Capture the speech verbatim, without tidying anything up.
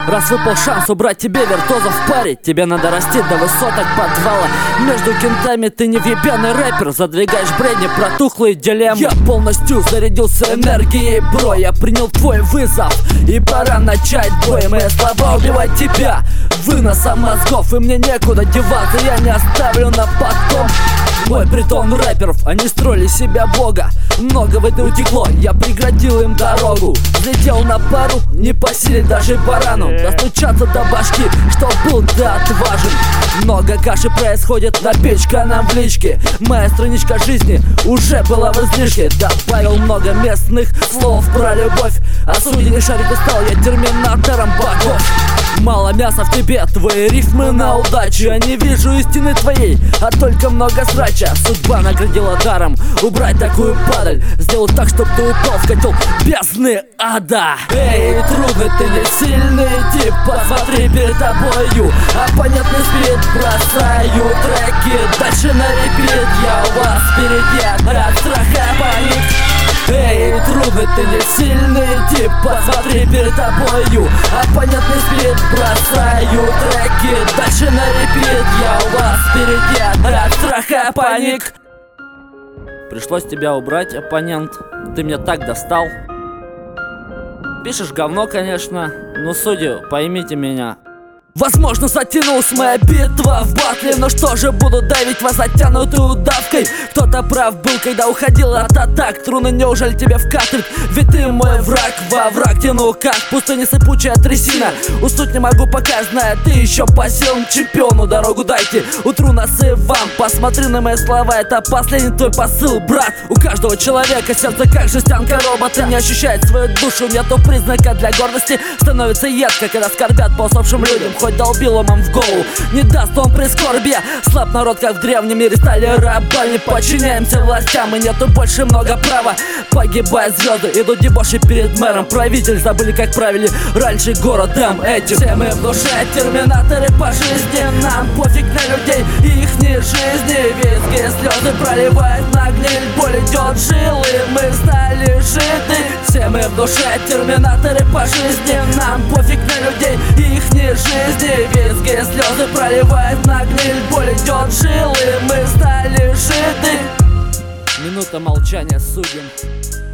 Раз выпал шанс убрать тебе виртуозов в паре, тебе надо расти до высоток подвала. Между кентами ты не въебенный рэпер, задвигаешь бредни, протухлые дилеммы. Я полностью зарядился энергией, бро. Я принял твой вызов, и пора начать бой. Мои слова убивать тебя, выносом мозгов, и мне некуда деваться, я не оставлю на потом. Мой притон рэперов, они строили себя бога. Много в это утекло, я преградил им дорогу. Взлетел на пару, не по силе даже барану достучаться до башки, что был ты отважен. Много каши происходит, на печка нам в личке. Моя страничка жизни уже была в излишке. Добавил много местных слов про любовь. Осуденный шарик устал, я терминатором богов. Мало мяса в тебе, твои рифмы на удачу. Я не вижу истины твоей, а только много срача. Судьба наградила даром убрать такую падаль. Сделал так, чтоб ты упал в котел бездны ада. Эй, трудный, ты не сильный тип, посмотри перед тобою. Оппонентный спирит, бросаю треки дальше на репит. Я у вас впереди, от страха паник. Эй, трудный, ты не сильный тип, посмотри перед тобою. Оппонентный спирит, бросаю треки дальше на репит. Я у вас впереди, от страха паник. Пришлось тебя убрать, оппонент. Ты меня так достал. Пишешь говно, конечно, но судьи, поймите меня. Возможно, затянулась моя битва в батле, но что же, буду давить вас затянутой удавкой. Кто-то прав был, когда уходил от атак. Трудно, неужели тебе вкатывать? Ведь ты мой враг, во враг тяну как пустыня сыпучая трясина. Уснуть не могу, пока знаю, ты еще по силам. Чемпиону дорогу дайте, утру нас и вам. Посмотри на мои слова, это последний твой посыл, брат. У каждого человека сердце как жестянка робота, не ощущает свою душу, нету признака для гордости. Становится едко, когда скорбят по усопшим людям. Хоть долбил ломом в голову, не даст он прискорбия. Слаб народ, как в древнем мире, стали рабами. Подчиняемся властям, и нету больше много права. Погибают звезды, идут дебоши перед мэром. Правители забыли, как правили раньше городом этим. Все мы в душе терминаторы по жизни. Нам пофиг на людей и ихней жизни. Визги, слезы проливают на гниль. Боль идет жилы, мы стали житы. Все мы в душе терминаторы по жизни. Нам пофиг на людей и ихней жизни. Визги, слезы проливают на гниль. Боль идет жилы, мы стали житы. Минута молчания судим.